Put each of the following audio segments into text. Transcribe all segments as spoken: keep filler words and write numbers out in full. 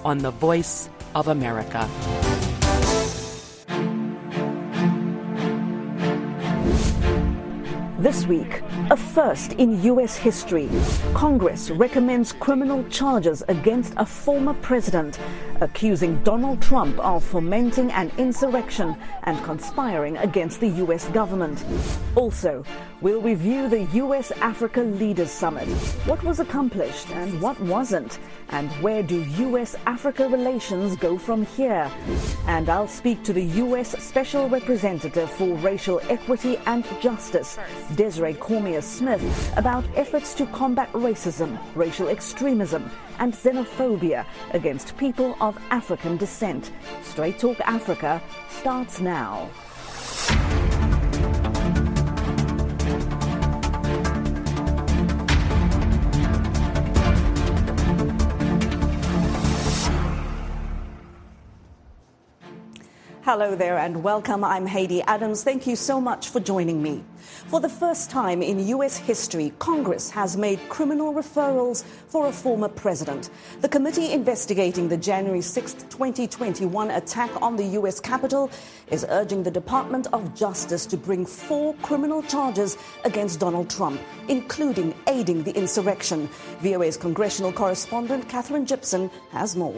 on the Voice of America. This week, a first in U S history. Congress recommends criminal charges against a former president, accusing Donald Trump of fomenting an insurrection and conspiring against the U S government. Also, we'll review the U S Africa Leaders Summit. What was accomplished and what wasn't? And where do U S Africa relations go from here? And I'll speak to the U S Special Representative for Racial Equity and Justice, Desiree Cormier-Smith, about efforts to combat racism, racial extremism, and xenophobia against people of African descent. Straight Talk Africa starts now. Hello there and welcome. I'm Haydee Adams. Thank you so much for joining me. For the first time in U S history, Congress has made criminal referrals for a former president. The committee investigating the January sixth, twenty twenty-one attack on the U S Capitol is urging the Department of Justice to bring four criminal charges against Donald Trump, including aiding the insurrection. V O A's congressional correspondent Katherine Gypson has more.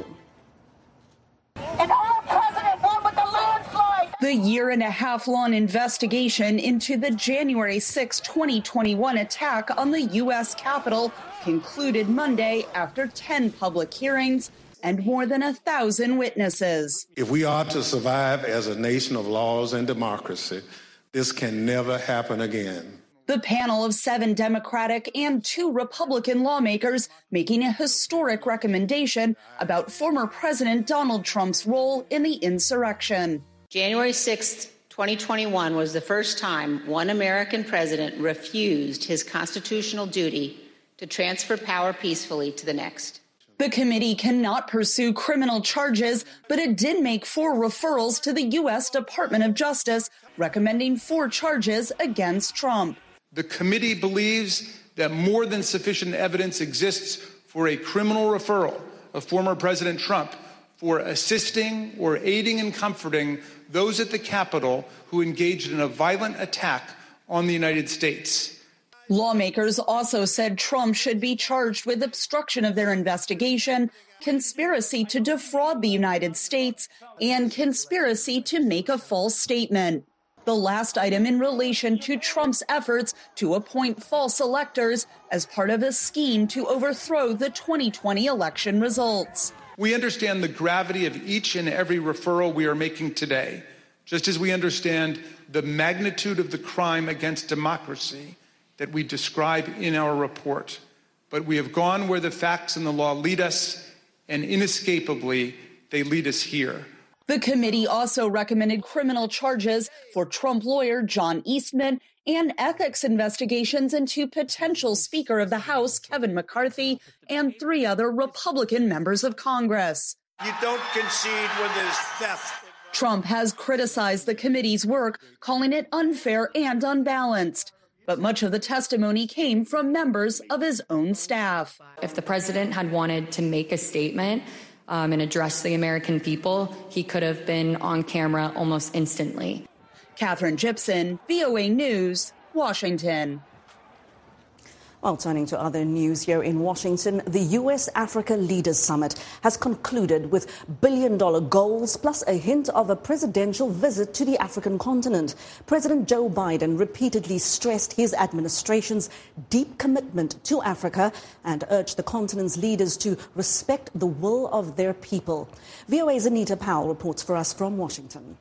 And our president won with the landslide. The year-and-a-half-long investigation into the January sixth, twenty twenty-one attack on the U S Capitol concluded Monday after ten public hearings and more than a thousand witnesses. If we are to survive as a nation of laws and democracy, this can never happen again. The panel of seven Democratic and two Republican lawmakers making a historic recommendation about former President Donald Trump's role in the insurrection. January sixth, twenty twenty-one was the first time one American president refused his constitutional duty to transfer power peacefully to the next. The committee cannot pursue criminal charges, but it did make four referrals to the U S Department of Justice, recommending four charges against Trump. The committee believes that more than sufficient evidence exists for a criminal referral of former President Trump for assisting or aiding and comforting those at the Capitol who engaged in a violent attack on the United States. Lawmakers also said Trump should be charged with obstruction of their investigation, conspiracy to defraud the United States, and conspiracy to make a false statement. The last item in relation to Trump's efforts to appoint false electors as part of a scheme to overthrow the twenty twenty election results. We understand the gravity of each and every referral we are making today, just as we understand the magnitude of the crime against democracy that we describe in our report. But we have gone where the facts and the law lead us, and inescapably, they lead us here. The committee also recommended criminal charges for Trump lawyer John Eastman and ethics investigations into potential Speaker of the House Kevin McCarthy and three other Republican members of Congress. You don't concede when there's theft. Trump has criticized the committee's work, calling it unfair and unbalanced. But much of the testimony came from members of his own staff. If the president had wanted to make a statement Um, and address the American people, he could have been on camera almost instantly. Katherine Gypson, V O A News, Washington. Well, turning to other news here in Washington, the U S Africa Leaders Summit has concluded with billion-dollar goals plus a hint of a presidential visit to the African continent. President Joe Biden repeatedly stressed his administration's deep commitment to Africa and urged the continent's leaders to respect the will of their people. V O A's Anita Powell reports for us from Washington.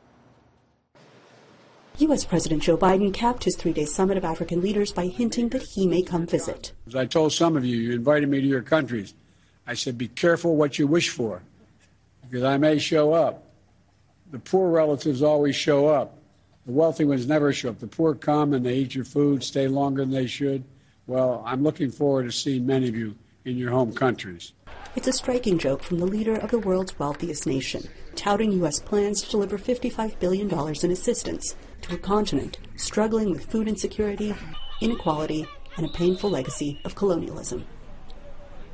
U S President Joe Biden capped his three-day summit of African leaders by hinting that he may come visit. As I told some of you, you invited me to your countries. I said, be careful what you wish for, because I may show up. The poor relatives always show up. The wealthy ones never show up. The poor come and they eat your food, stay longer than they should. Well, I'm looking forward to seeing many of you in your home countries. It's a striking joke from the leader of the world's wealthiest nation, touting U S plans to deliver fifty-five billion dollars in assistance to a continent struggling with food insecurity, inequality, and a painful legacy of colonialism.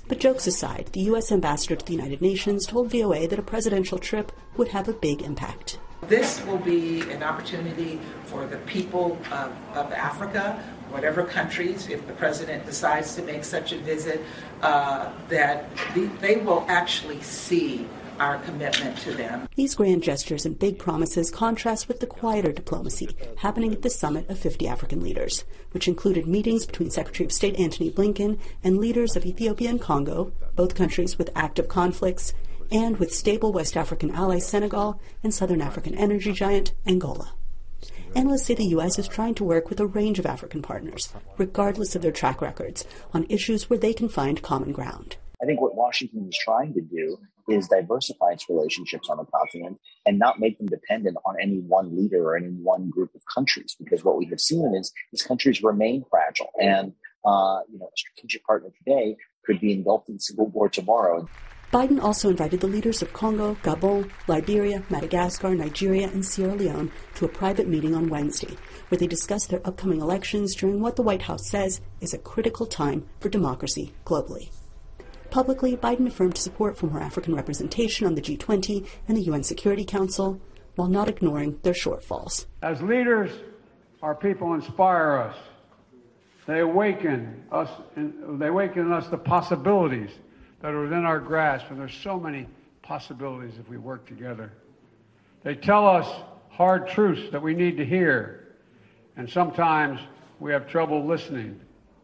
But jokes aside, the U S ambassador to the United Nations told V O A that a presidential trip would have a big impact. This will be an opportunity for the people of, of Africa, whatever countries, if the president decides to make such a visit, uh, that the, they will actually see our commitment to them. These grand gestures and big promises contrast with the quieter diplomacy happening at the summit of fifty African leaders, which included meetings between Secretary of State Antony Blinken and leaders of Ethiopia and Congo, both countries with active conflicts, and with stable West African allies Senegal and Southern African energy giant Angola. Analysts say the U S is trying to work with a range of African partners, regardless of their track records, on issues where they can find common ground. I think what Washington is trying to do is diversify its relationships on the continent and not make them dependent on any one leader or any one group of countries, because what we have seen is these countries remain fragile. And, uh, you know, a strategic partner today could be engulfed in civil war tomorrow. Biden also invited the leaders of Congo, Gabon, Liberia, Madagascar, Nigeria, and Sierra Leone to a private meeting on Wednesday, where they discussed their upcoming elections during what the White House says is a critical time for democracy globally. Publicly, Biden affirmed support for more African representation on the G twenty and the U N Security Council, while not ignoring their shortfalls. As leaders, our people inspire us. They awaken us, they awaken in us the possibilities that are within our grasp, and there's so many possibilities if we work together. They tell us hard truths that we need to hear, and sometimes we have trouble listening.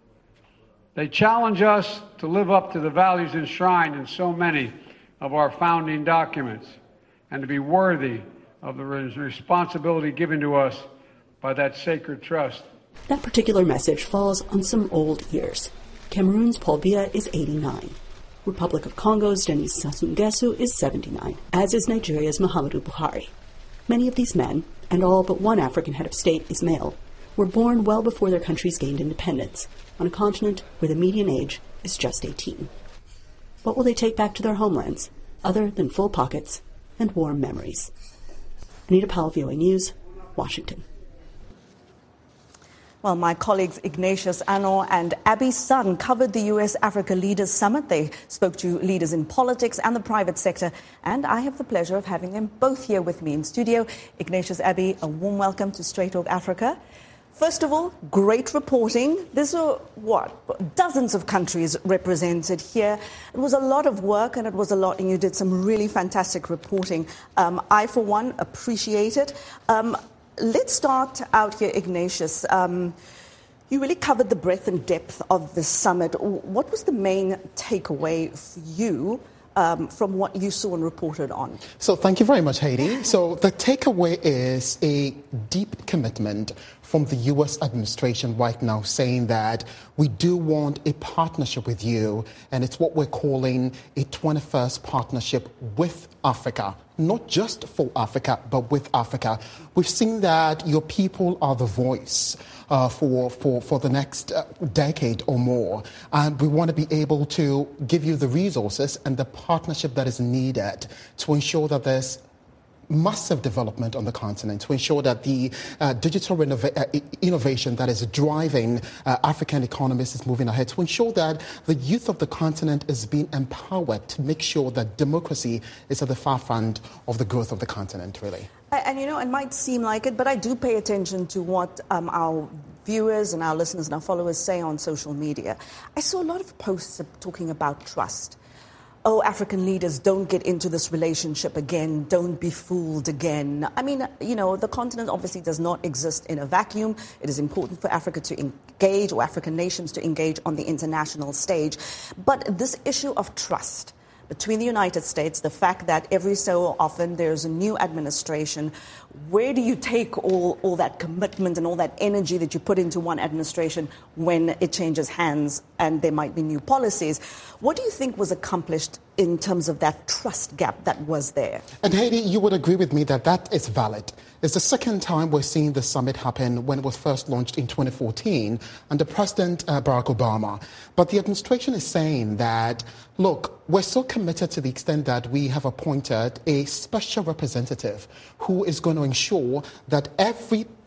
They challenge us to live up to the values enshrined in so many of our founding documents and to be worthy of the responsibility given to us by that sacred trust. That particular message falls on some old ears. Cameroon's Paul Biya is eighty-nine. Republic of Congo's Denis Sassou Nguesso is seventy-nine, as is Nigeria's Muhammadu Buhari. Many of these men, and all but one African head of state is male, were born well before their countries gained independence, on a continent where the median age is just eighteen. What will they take back to their homelands, other than full pockets and warm memories? Anita Powell, V O A News, Washington. Well, my colleagues Ignatius Anor and Abby Sun covered the U S Africa Leaders Summit. They spoke to leaders in politics and the private sector, and I have the pleasure of having them both here with me in studio. Ignatius, Abby, a warm welcome to Straight Talk Africa. First of all, great reporting. There's a, what, dozens of countries represented here. It was a lot of work, and it was a lot, and you did some really fantastic reporting. Um, I, for one, appreciate it. Um, Let's start out here, Ignatius. Um, you really covered the breadth and depth of the summit. What was the main takeaway for you um, from what you saw and reported on? So thank you very much, Heidi. So the takeaway is a deep commitment from the U S administration right now, saying that we do want a partnership with you, and it's what we're calling a twenty-first partnership with Africa. Not just for Africa, but with Africa. We've seen that your people are the voice uh, for, for, for the next uh, decade or more. And we want to be able to give you the resources and the partnership that is needed to ensure that there's massive development on the continent, to ensure that the uh, digital renova- uh, innovation that is driving uh, African economies is moving ahead, to ensure that the youth of the continent is being empowered to make sure that democracy is at the forefront of the growth of the continent, really. And, and you know, it might seem like it, but I do pay attention to what um, our viewers and our listeners and our followers say on social media. I saw a lot of posts talking about trust. Oh, African leaders, don't get into this relationship again. Don't be fooled again. I mean, you know, the continent obviously does not exist in a vacuum. It is important for Africa to engage, or African nations to engage on the international stage. But this issue of trust between the United States, the fact that every so often there's a new administration, where do you take all, all that commitment and all that energy that you put into one administration when it changes hands and there might be new policies? What do you think was accomplished in terms of that trust gap that was there? And Haiti, you would agree with me that that is valid. It's the second time we're seeing the summit happen, when it was first launched in twenty fourteen under President uh, Barack Obama. But the administration is saying that, look, we're so committed to the extent that we have appointed a special representative who is going to ensure that every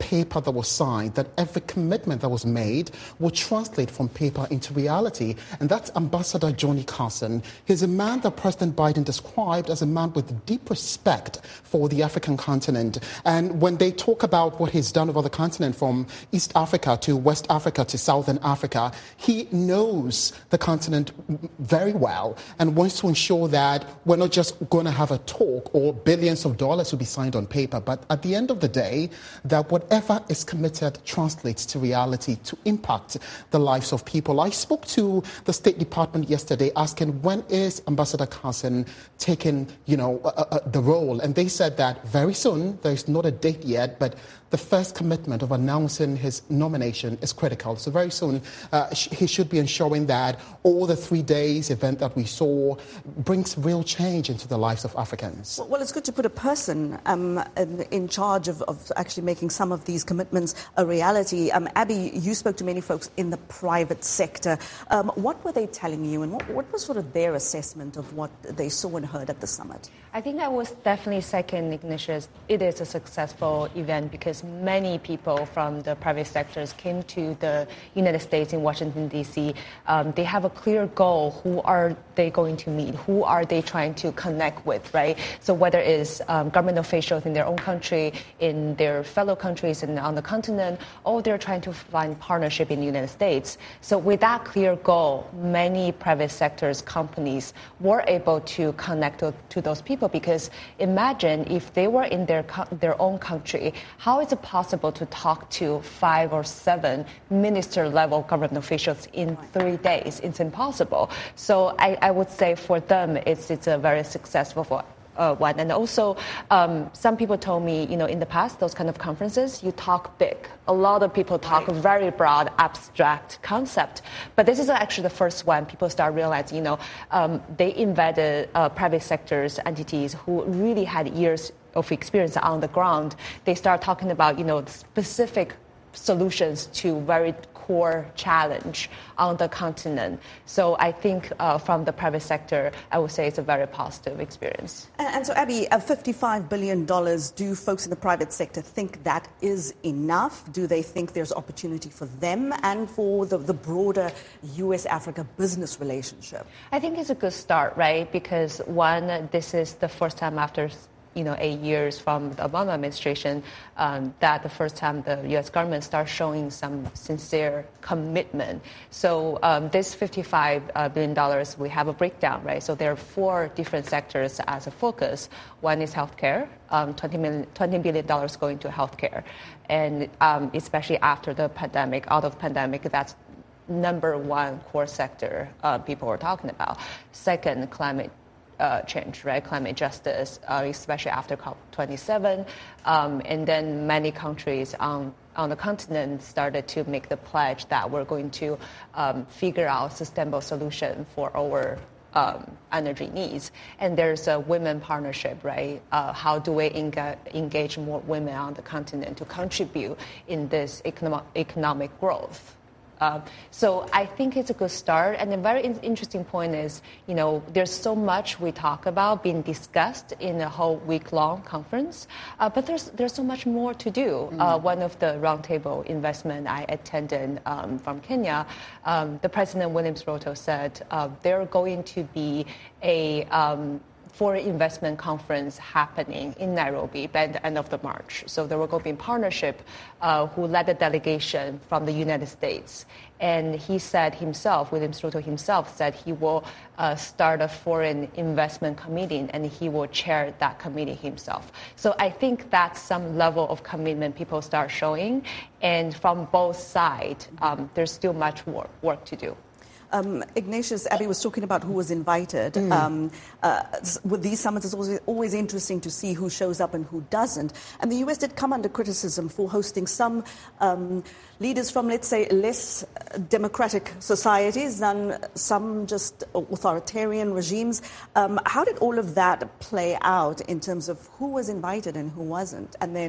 paper that was signed, that every commitment that was made will translate from paper into reality. And that's Ambassador Johnny Carson. He's a man that President Biden described as a man with deep respect for the African continent. And when they talk about what he's done over the continent, from East Africa to West Africa to Southern Africa, he knows the continent very well and wants to ensure that we're not just going to have a talk or billions of dollars will be signed on paper, but at the end of the day, that whatever is committed translates to reality to impact the lives of people. I spoke to the State Department yesterday asking when is Ambassador Carson taking, you know, uh, uh, the role, and they said that very soon. There's not a date yet, but the first commitment of announcing his nomination is critical. So very soon, uh, sh- he should be ensuring that all the three days event that we saw brings real change into the lives of Africans. Well, it's good to put a person um, in, in charge of, of actually making some of these commitments a reality. Um, Abby, you spoke to many folks in the private sector. Um, what were they telling you, and what, what was sort of their assessment of what they saw and heard at the summit? I think I was definitely second Ignatius. It is a successful event because many people from the private sectors came to the United States in Washington, D C. Um, they have a clear goal. Who are they going to meet? Who are they trying to connect with, right? So whether it's um, government officials in their own country, in their fellow countries and on the continent, or they're trying to find partnership in the United States. So with that clear goal, many private sectors companies were able to connect to, to those people, because imagine if they were in their their own country, how is it possible to talk to five or seven minister-level government officials in three days? It's impossible. So I, I would say for them, it's it's a very successful for. Uh, one. And also, um, some people told me, you know, in the past, those kind of conferences, you talk big. A lot of people talk right. very broad, abstract concept. But this is actually the first one. People start realizing, you know, um, they invited uh, private sectors, entities who really had years of experience on the ground. They start talking about, you know, specific solutions to very core challenge on the continent. So I think uh, from the private sector, I would say it's a very positive experience. And, and so, Abby, uh, fifty-five billion dollars, do folks in the private sector think that is enough? Do they think there's opportunity for them and for the, the broader U S Africa business relationship? I think it's a good start, right? Because one, this is the first time after you know, eight years from the Obama administration, um, that the first time the U S government starts showing some sincere commitment. So um, this fifty-five billion dollars, we have a breakdown, right? So there are four different sectors as a focus. One is healthcare, um, twenty billion dollars going to healthcare. And um, especially after the pandemic, out of pandemic, that's number one core sector uh, people are talking about. Second, climate Uh, change, right? Climate justice, uh, especially after COP twenty-seven. Um, and then many countries on, on the continent started to make the pledge that we're going to um, figure out sustainable solution for our um, energy needs. And there's a women partnership, right? Uh, how do we enga- engage more women on the continent to contribute in this economic, economic growth? Uh, so I think it's a good start. And a very in- interesting point is, you know, there's so much we talk about being discussed in a whole week-long conference, uh, but there's there's so much more to do. Mm-hmm. Uh, one of the roundtable investment I attended um, from Kenya, um, the President Williams Ruto said uh, there going to be a um, foreign investment conference happening in Nairobi by the end of the March. So there will go be in partnership uh, who led the delegation from the United States. And he said himself, Williams Ruto himself said he will uh, start a foreign investment committee and he will chair that committee himself. So I think that's some level of commitment people start showing. And from both sides, um, there's still much work, work to do. Um, Ignatius, Abby was talking about who was invited. Mm. Um, uh, with these summits, it's always, always interesting to see who shows up and who doesn't. And the U S did come under criticism for hosting some um, leaders from, let's say, less democratic societies than some just authoritarian regimes. Um, how did all of that play out in terms of who was invited and who wasn't? And then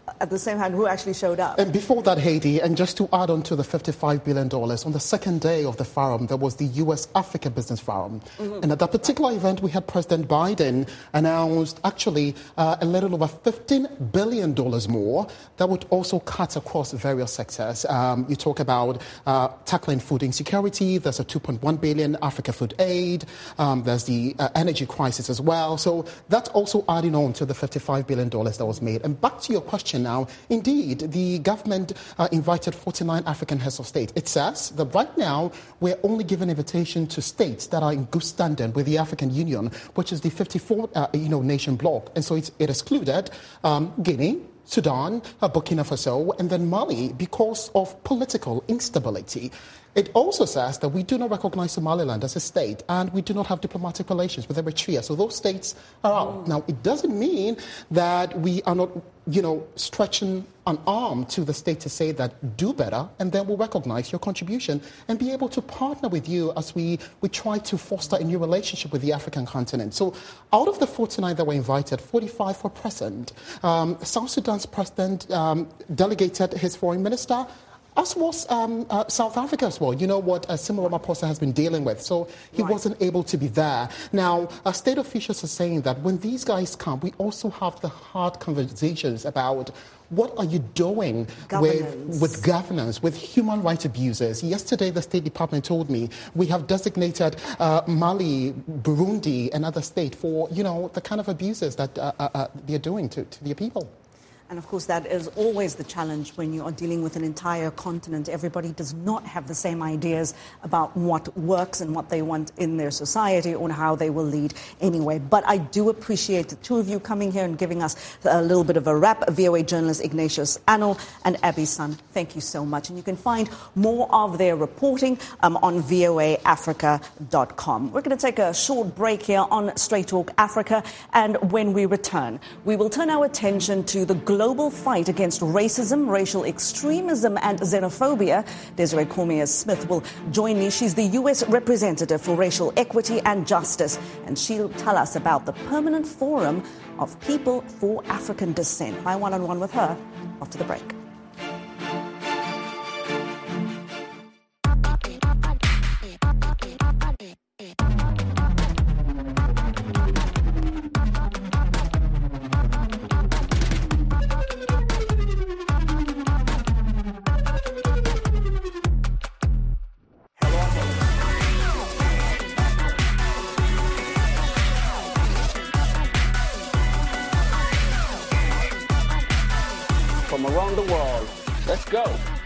at the same time, who actually showed up? And before that, Haiti, and just to add on to the fifty-five billion dollars, on the second day of the forum, there was the U S Africa Business Forum. Mm-hmm. And at that particular event, we had President Biden announced actually uh, a little over fifteen billion dollars more that would also cut across various sectors. Um, you talk about uh, tackling food insecurity. There's a two point one billion dollars Africa Food Aid. Um, there's the uh, energy crisis as well. So that's also adding on to the fifty-five billion dollars that was made. And back to your question now, indeed, the government uh, invited forty-nine African heads of state. It says that right now we're only giving invitation to states that are in good standing with the African Union, which is the fifty-four uh, you know, nation bloc. And so it's, it excluded um, Guinea, Sudan, uh, Burkina Faso, and then Mali because of political instability. It also says that we do not recognize Somaliland as a state and we do not have diplomatic relations with Eritrea. So those states are out. Mm. Now, it doesn't mean that we are not, you know, stretching an arm to the state to say that do better and then we'll recognize your contribution and be able to partner with you as we, we try to foster a new relationship with the African continent. So out of the forty-nine that were invited, forty-five were present. Um, South Sudan's president um, delegated his foreign minister, as was um, uh, South Africa as well. You know what uh, Cyril Ramaphosa has been dealing with. So he right. wasn't able to be there. Now, uh, state officials are saying that when these guys come, we also have the hard conversations about what are you doing with, with governance, with human rights abuses? Yesterday, the State Department told me we have designated uh, Mali, Burundi, and other states for, you know, the kind of abuses that uh, uh, they're doing to, to their people. And of course, that is always the challenge when you are dealing with an entire continent. Everybody does not have the same ideas about what works and what they want in their society or how they will lead anyway. But I do appreciate the two of you coming here and giving us a little bit of a wrap. V O A journalists Ignatius Anil and Abby Sun, thank you so much. And you can find more of their reporting um, on V O A Africa dot com. We're going to take a short break here on Straight Talk Africa. And when we return, we will turn our attention to the global fight against racism, racial extremism and xenophobia. Desiree Cormier-Smith will join me. She's the U S representative for racial equity and justice, and she'll tell us about the Permanent Forum of People for African Descent. My one-on-one with her after the break. Go.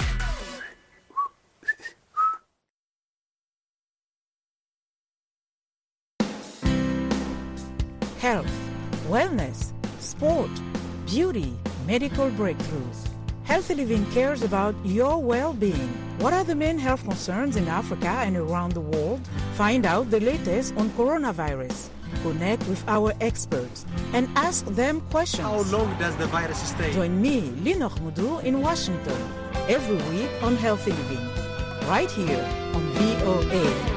Health, wellness, sport, beauty, medical breakthroughs. Healthy Living cares about your well-being. What are the main health concerns in Africa and around the world? Find out the latest on coronavirus. Connect with our experts and ask them questions. How long does the virus stay? Join me, Linoch Mudu, in Washington every week on Healthy Living, right here on V O A.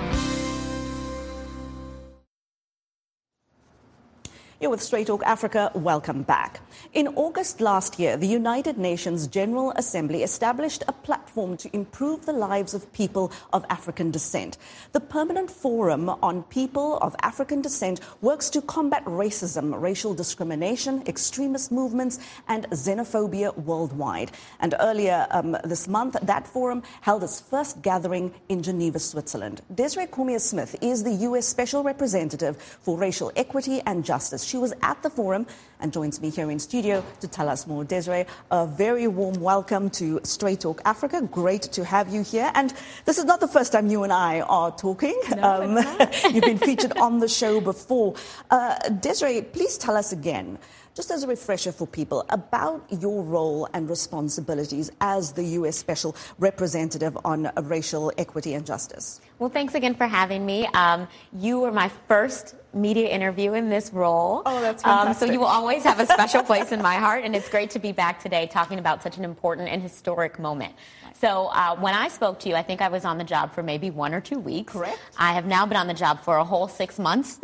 You're with Straight Talk Africa. Welcome back. In August last year, the United Nations General Assembly established a platform to improve the lives of people of African descent. The Permanent Forum on People of African Descent works to combat racism, racial discrimination, extremist movements, and xenophobia worldwide. And earlier um, this month, that forum held its first gathering in Geneva, Switzerland. Desiree Cormier-Smith is the U S Special Representative for Racial Equity and Justice. She was at the forum and joins me here in studio to tell us more. Desiree, a very warm welcome to Straight Talk Africa. Great to have you here. And this is not the first time you and I are talking. No, um, you've been featured on the show before. Uh, Desiree, please tell us again, just as a refresher for people, about your role and responsibilities as the U S Special Representative on Racial Equity and Justice. Well, thanks again for having me. Um, you were my first media interview in this role. Oh, that's fantastic. Um, so you will always have a special place in my heart, and it's great to be back today talking about such an important and historic moment. So uh, when I spoke to you, I think I was on the job for maybe one or two weeks. Correct. I have now been on the job for a whole six months.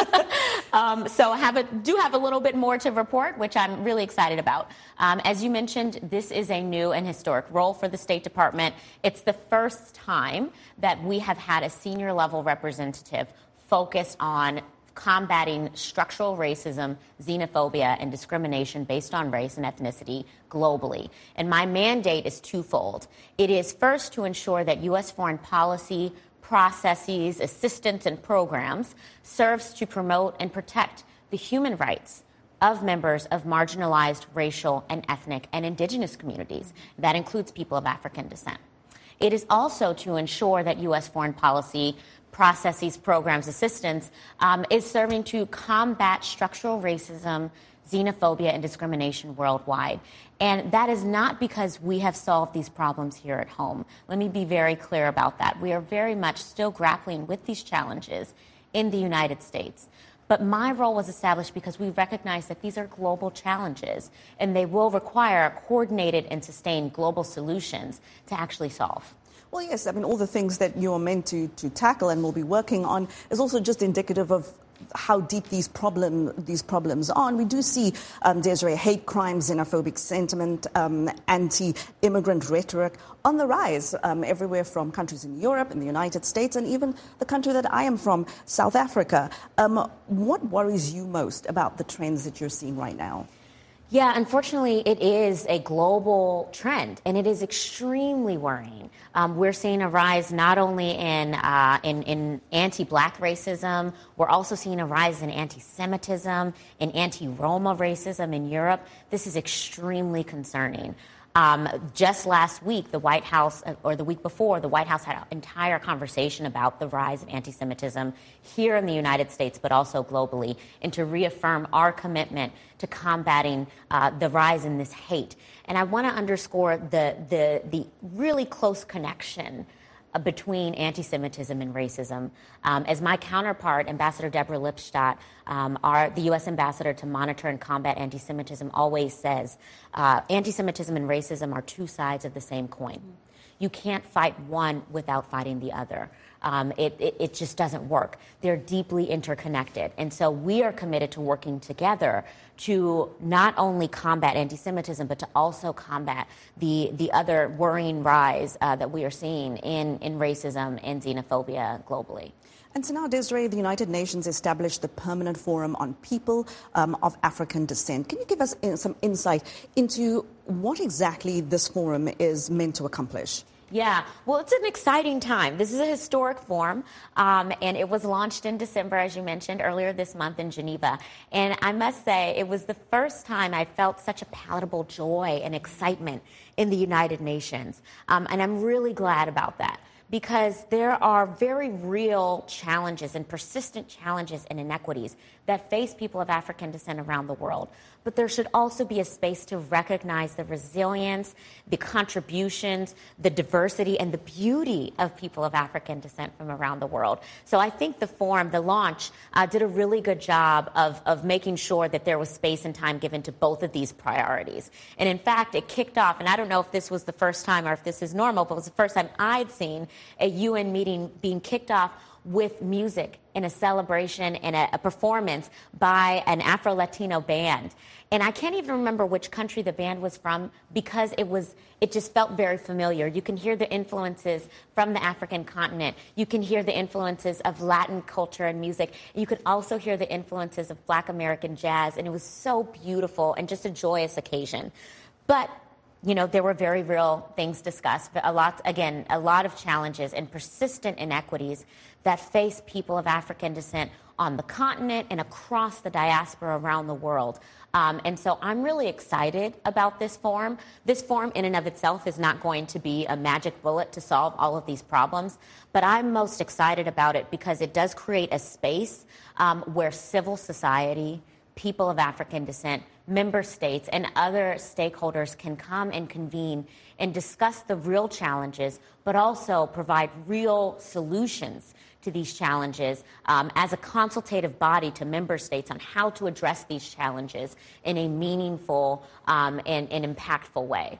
um, so I have a, do have a little bit more to report, which I'm really excited about. Um, as you mentioned, this is a new and historic role for the State Department. It's the first time that we have had a senior level representative focused on combating structural racism, xenophobia, and discrimination based on race and ethnicity globally. And my mandate is twofold. It is first to ensure that U S foreign policy, processes, assistance, and programs serves to promote and protect the human rights of members of marginalized racial and ethnic and indigenous communities. That includes people of African descent. It is also to ensure that U S foreign policy, processes, programs, assistance um, is serving to combat structural racism, xenophobia, and discrimination worldwide. And that is not because we have solved these problems here at home. Let me be very clear about that. We are very much still grappling with these challenges in the United States. But my role was established because we recognize that these are global challenges, and they will require coordinated and sustained global solutions to actually solve. Well, yes, I mean, all the things that you're meant to, to tackle and will be working on is also just indicative of how deep these problem these problems are. And we do see, um, Desiree, hate crimes, xenophobic sentiment, um, anti-immigrant rhetoric on the rise um, everywhere from countries in Europe, in the United States, and even the country that I am from, South Africa. Um, what worries you most about the trends that you're seeing right now? Yeah, unfortunately, it is a global trend, and it is extremely worrying. Um, we're seeing a rise not only in, uh, in, in anti-Black racism, we're also seeing a rise in anti-Semitism, in anti-Roma racism in Europe. This is extremely concerning. Um, just last week, the White House, or the week before, the White House had an entire conversation about the rise of anti-Semitism here in the United States, but also globally, and to reaffirm our commitment to combating uh, the rise in this hate. And I want to underscore the, the, the really close connection between anti-Semitism and racism. Um, as my counterpart, Ambassador Deborah Lipstadt, um, our, the U S ambassador to monitor and combat anti-Semitism, always says, uh, anti-Semitism and racism are two sides of the same coin. You can't fight one without fighting the other. Um, it, it, it just doesn't work. They're deeply interconnected. And so we are committed to working together to not only combat anti-Semitism, but to also combat the, the other worrying rise uh, that we are seeing in, in racism and xenophobia globally. And so now, Desiree, the United Nations established the Permanent Forum on People um, of African Descent. Can you give us in, some insight into what exactly this forum is meant to accomplish? Yeah, well, it's an exciting time. This is a historic forum, um, and it was launched in December, as you mentioned, earlier this month in Geneva. And I must say, it was the first time I felt such a palatable joy and excitement in the United Nations. Um, and I'm really glad about that, because there are very real challenges and persistent challenges and inequities that face people of African descent around the world. But there should also be a space to recognize the resilience, the contributions, the diversity, and the beauty of people of African descent from around the world. So I think the forum, the launch, uh, did a really good job of, of making sure that there was space and time given to both of these priorities. And in fact, it kicked off, and I don't know if this was the first time or if this is normal, but it was the first time I'd seen a U N meeting being kicked off with music and a celebration and a, a performance by an Afro-Latino band. And I can't even remember which country the band was from, because it was it just felt very familiar. You can hear the influences from the African continent. You can hear the influences of Latin culture and music. You could also hear the influences of Black American jazz. And it was so beautiful and just a joyous occasion. But you know, there were very real things discussed, but a lot, again, a lot of challenges and persistent inequities that face people of African descent on the continent and across the diaspora around the world. Um, and so I'm really excited about this forum. This forum in and of itself is not going to be a magic bullet to solve all of these problems, but I'm most excited about it because it does create a space um, where civil society, people of African descent, member states, and other stakeholders can come and convene and discuss the real challenges, but also provide real solutions to these challenges um, as a consultative body to member states on how to address these challenges in a meaningful um, and, and impactful way.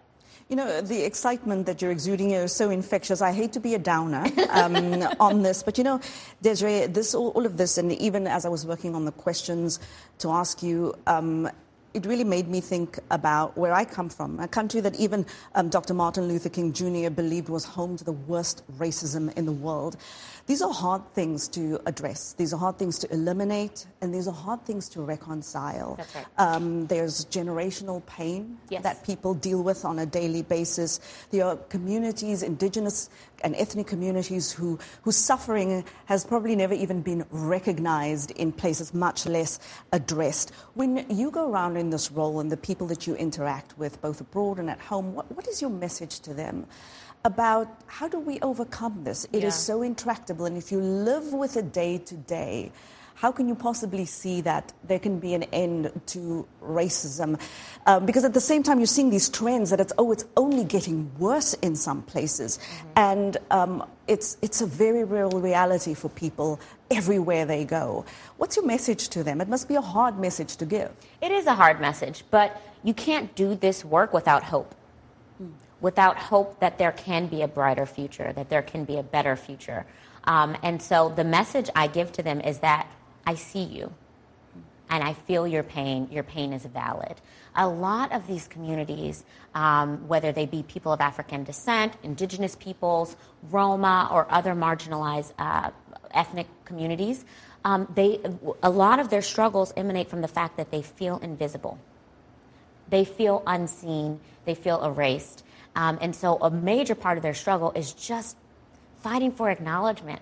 You know, the excitement that you're exuding here is so infectious. I hate to be a downer um, on this, but you know, Desiree, this all, all of this, and even as I was working on the questions to ask you, um, it really made me think about where I come from, a country that even um, Doctor Martin Luther King Junior believed was home to the worst racism in the world. These are hard things to address. These are hard things to eliminate, and these are hard things to reconcile. That's right. Um, there's generational pain Yes. that people deal with on a daily basis. There are communities, indigenous and ethnic communities, who whose suffering has probably never even been recognized in places, much less addressed. When you go around in this role and the people that you interact with, both abroad and at home, what, what is your message to them about how do we overcome this? It Yeah. is so intractable, and if you live with it day to day, how can you possibly see that there can be an end to racism? Um, because at the same time, you're seeing these trends that it's, oh, it's only getting worse in some places. Mm-hmm. And um, it's, it's a very real reality for people everywhere they go. What's your message to them? It must be a hard message to give. It is a hard message, but you can't do this work without hope. Without hope that there can be a brighter future, that there can be a better future. Um, and so the message I give to them is that I see you and I feel your pain. Your pain is valid. A lot of these communities, um, whether they be people of African descent, indigenous peoples, Roma, or other marginalized uh, ethnic communities, um, they, a lot of their struggles emanate from the fact that they feel invisible. They feel unseen. They feel erased. Um, and so a major part of their struggle is just fighting for acknowledgement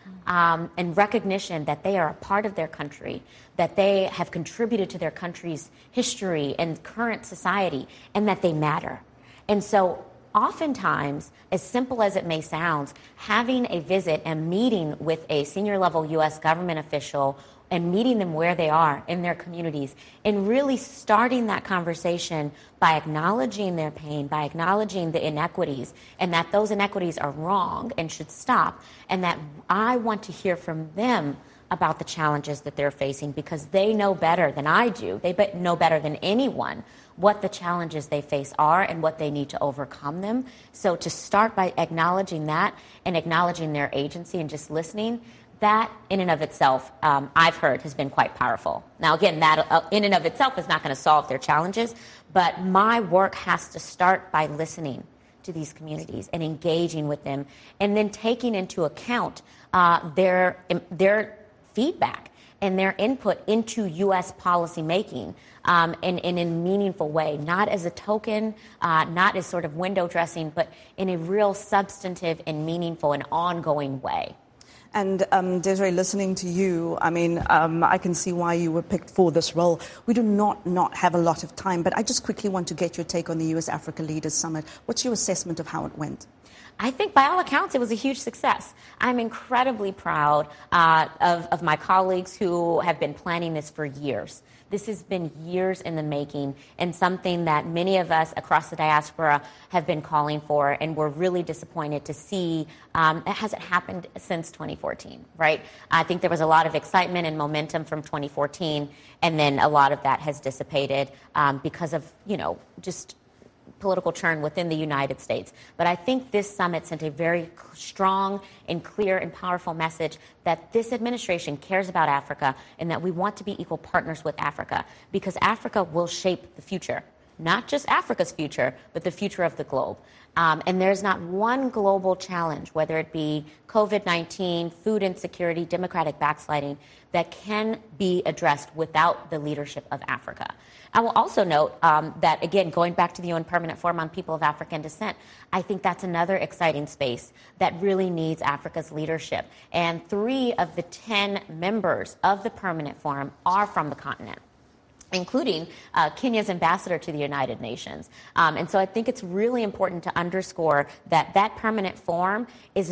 um, and recognition that they are a part of their country, that they have contributed to their country's history and current society, and that they matter. And so oftentimes, as simple as it may sound, having a visit and meeting with a senior level U S government official and meeting them where they are in their communities and really starting that conversation by acknowledging their pain, by acknowledging the inequities, and that those inequities are wrong and should stop, and that I want to hear from them about the challenges that they're facing, because they know better than I do. They be- know better than anyone what the challenges they face are and what they need to overcome them. So to start by acknowledging that and acknowledging their agency and just listening, that in and of itself, um, I've heard, has been quite powerful. Now, again, that uh, in and of itself is not going to solve their challenges, but my work has to start by listening to these communities and engaging with them, and then taking into account uh, their their feedback and their input into U S policy making um, in, in a meaningful way, not as a token, uh, not as sort of window dressing, but in a real substantive and meaningful and ongoing way. And um, Desiree, listening to you, I mean, um, I can see why you were picked for this role. We do not not have a lot of time, but I just quickly want to get your take on the U S Africa Leaders Summit. What's your assessment of how it went? I think by all accounts, it was a huge success. I'm incredibly proud uh, of, of my colleagues who have been planning this for years. This has been years in the making, and something that many of us across the diaspora have been calling for, and we're really disappointed to see um, it hasn't happened since twenty fourteen, right? I think there was a lot of excitement and momentum from twenty fourteen, and then a lot of that has dissipated um, because of, you know, just political churn within the United States. But I think this summit sent a very strong and clear and powerful message that this administration cares about Africa and that we want to be equal partners with Africa, because Africa will shape the future, not just Africa's future, but the future of the globe. Um, and there's not one global challenge, whether it be COVID nineteen, food insecurity, democratic backsliding, that can be addressed without the leadership of Africa. I will also note um, that, again, going back to the U N Permanent Forum on People of African Descent, I think that's another exciting space that really needs Africa's leadership. And three of the ten members of the Permanent Forum are from the continent, including uh, Kenya's ambassador to the United Nations. Um, and so I think it's really important to underscore that that permanent forum is not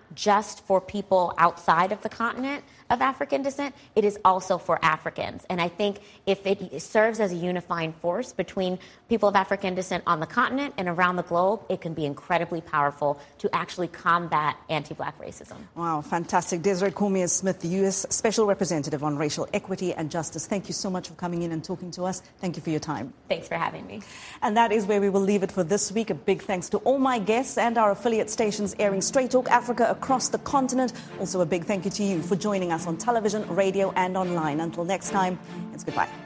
just for people outside of the continent of African descent, it is also for Africans. And I think if it serves as a unifying force between people of African descent on the continent and around the globe, it can be incredibly powerful to actually combat anti-Black racism. Wow, fantastic. Desiree Cormier-Smith, the U S Special Representative on Racial Equity and Justice. Thank you so much for coming in and talking to us. Thank you for your time. Thanks for having me. And that is where we will leave it for this week. A big thanks to all my guests and our affiliate stations airing Straight Talk Africa across the continent. Also a big thank you to you for joining us on television, radio and online. Until next time, it's goodbye.